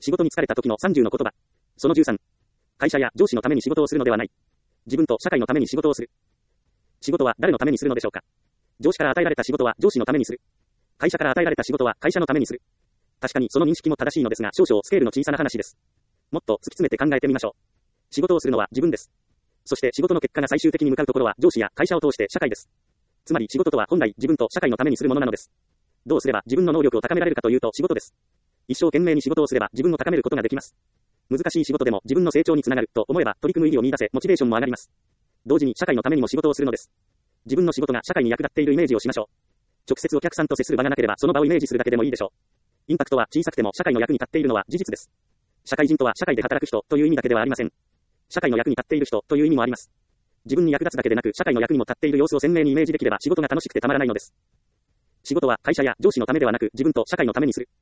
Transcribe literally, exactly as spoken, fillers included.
仕事に疲れた時のさんじゅうの言葉。そのじゅうさん。会社や上司のために仕事をするのではない。自分と社会のために仕事をする。仕事は誰のためにするのでしょうか。上司から与えられた仕事は上司のためにする。会社から与えられた仕事は会社のためにする。確かにその認識も正しいのですが、少々スケールの小さな話です。もっと突き詰めて考えてみましょう。仕事をするのは自分です。そして仕事の結果が最終的に向かうところは上司や会社を通して社会です。つまり仕事とは本来自分と社会のためにするものなのです。どうすれば自分の能力を高められるかというと仕事です。一生懸命に仕事をすれば自分を高めることができます。難しい仕事でも自分の成長につながると思えば取り組む意義を見出せ、モチベーションも上がります。同時に社会のためにも仕事をするのです。自分の仕事が社会に役立っているイメージをしましょう。直接お客さんと接する場がなければその場をイメージするだけでもいいでしょう。インパクトは小さくても社会の役に立っているのは事実です。社会人とは社会で働く人という意味だけではありません。社会の役に立っている人という意味もあります。自分に役立つだけでなく社会の役にも立っている様子を鮮明にイメージできれば仕事が楽しくてたまらないのです。仕事は会社や上司のためではなく自分と社会のためにする。